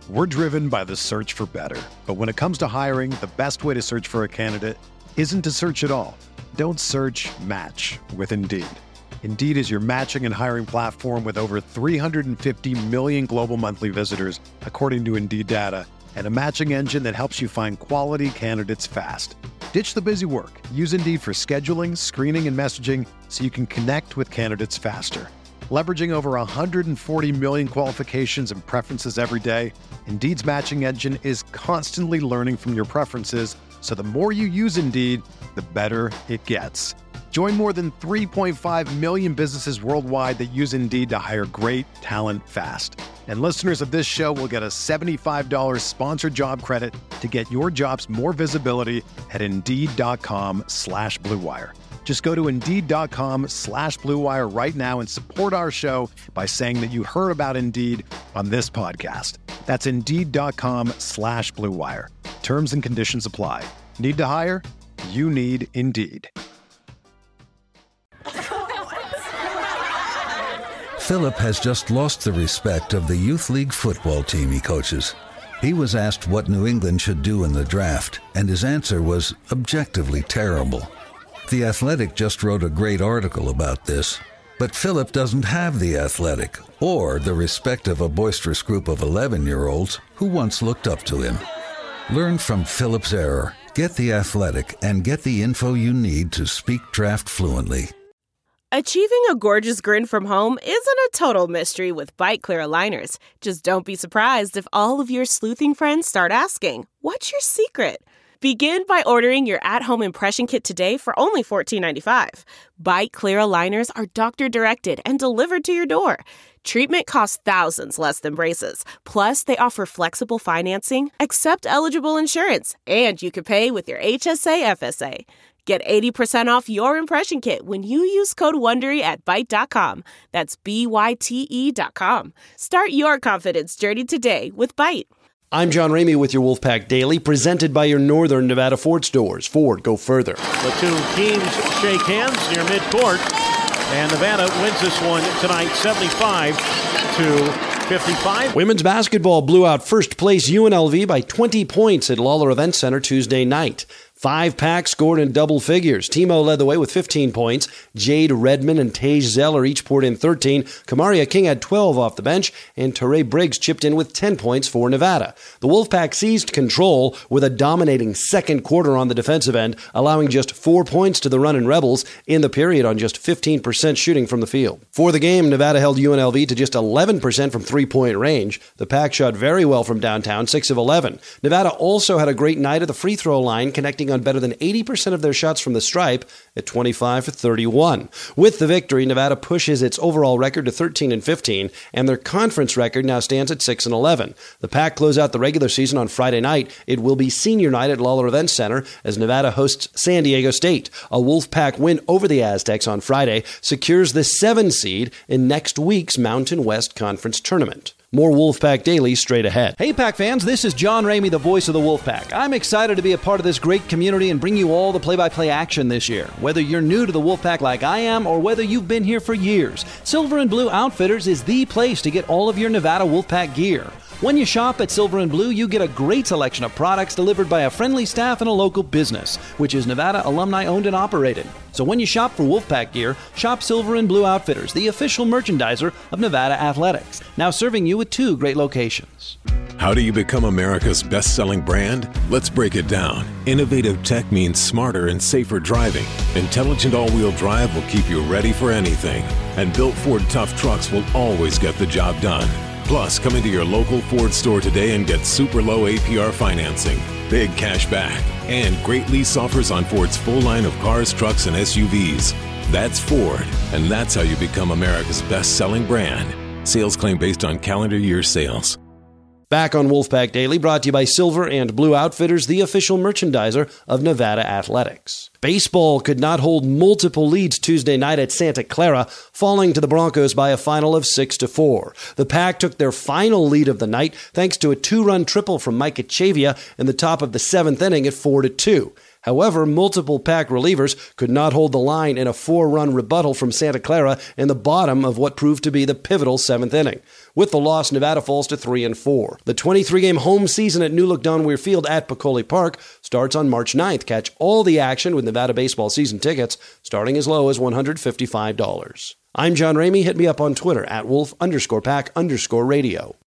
We're driven by the search for better. But when it comes to hiring, the best way to search for a candidate isn't to search at all. Don't search, match with Indeed. Indeed is your matching and hiring platform with over 350 million global monthly visitors, according to Indeed data, and a matching engine that helps you find quality candidates fast. Ditch the busy work. Use Indeed for scheduling, screening, and messaging so you can connect with candidates faster. Leveraging over 140 million qualifications and preferences every day, Indeed's matching engine is constantly learning from your preferences, so the more you use Indeed, the better it gets. Join more than 3.5 million businesses worldwide that use Indeed to hire great talent fast. And listeners of this show will get a $75 sponsored job credit to get your jobs more visibility at Indeed.com/Blue Wire. Just go to Indeed.com/Blue Wire right now and support our show by saying that you heard about Indeed on this podcast. That's Indeed.com/Blue Wire. Terms and conditions apply. Need to hire? You need Indeed. Philip has just lost the respect of the Youth League football team he coaches. He was asked what New England should do in the draft, and his answer was objectively terrible. The Athletic just wrote a great article about this, but Philip doesn't have the Athletic or the respect of a boisterous group of 11-year-olds who once looked up to him. Learn from Philip's error, get the Athletic, and get the info you need to speak draft fluently. Achieving a gorgeous grin from home isn't a total mystery with Byte Clear aligners. Just don't be surprised if all of your sleuthing friends start asking, "What's your secret?" Begin by ordering your at-home impression kit today for only $14.95. Byte Clear aligners are doctor-directed and delivered to your door. Treatment costs thousands less than braces. Plus, they offer flexible financing, accept eligible insurance, and you can pay with your HSA FSA. Get 80% off your impression kit when you use code WONDERY at Byte.com. That's BYTE.com. Start your confidence journey today with Byte. I'm John Ramey with your Wolfpack Daily, presented by your Northern Nevada Ford stores. Ford, go further. The two teams shake hands near midcourt, and Nevada wins this one tonight 75-55. Women's basketball blew out first place UNLV by 20 points at Lawler Event Center Tuesday night. 5 packs scored in double figures. Timo led the way with 15 points. Jade Redmond and Tage Zeller each poured in 13. Kamaria King had 12 off the bench, and Teray Briggs chipped in with 10 points for Nevada. The Wolfpack seized control with a dominating second quarter on the defensive end, allowing just 4 points to the Runnin' Rebels in the period on just 15% shooting from the field. For the game, Nevada held UNLV to just 11% from three-point range. The Pack shot very well from downtown, 6 of 11. Nevada also had a great night at the free throw line, connecting on better than 80% of their shots from the stripe at 25 for 31. With the victory, Nevada pushes its overall record to 13-15, and their conference record now stands at 6-11. The Pack close out the regular season on Friday night. It will be senior night at Lawler Event Center as Nevada hosts San Diego State. A Wolfpack win over the Aztecs on Friday secures the 7 seed in next week's Mountain West Conference tournament. More Wolfpack Daily straight ahead. Hey, Pack fans, this is John Ramey, the voice of the Wolfpack. I'm excited to be a part of this great community and bring you all the play-by-play action this year. Whether you're new to the Wolfpack like I am, or whether you've been here for years, Silver and Blue Outfitters is the place to get all of your Nevada Wolfpack gear. When you shop at Silver and Blue, you get a great selection of products delivered by a friendly staff and a local business, which is Nevada alumni owned and operated. So when you shop for Wolfpack gear, shop Silver and Blue Outfitters, the official merchandiser of Nevada Athletics. Now serving you with 2 great locations. How do you become America's best-selling brand? Let's break it down. Innovative tech means smarter and safer driving. Intelligent all-wheel drive will keep you ready for anything. And built Ford Tough Trucks will always get the job done. Plus, come into your local Ford store today and get super low APR financing, big cash back, and great lease offers on Ford's full line of cars, trucks, and SUVs. That's Ford, and that's how you become America's best-selling brand. Sales claim based on calendar year sales. Back on Wolfpack Daily, brought to you by Silver and Blue Outfitters, the official merchandiser of Nevada Athletics. Baseball could not hold multiple leads Tuesday night at Santa Clara, falling to the Broncos by a final of 6-4. The Pack took their final lead of the night thanks to a 2-run triple from Mike Chavia in the top of the 7th inning at 4-2. However, multiple Pack relievers could not hold the line in a 4-run rebuttal from Santa Clara in the bottom of what proved to be the pivotal 7th inning. With the loss, Nevada falls to 3-4. The 23-game home season at New Look-Donweir Field at Peccole Park starts on March 9th. Catch all the action with Nevada baseball season tickets, starting as low as $155. I'm John Ramey. Hit me up on Twitter at Wolf_Pack_radio.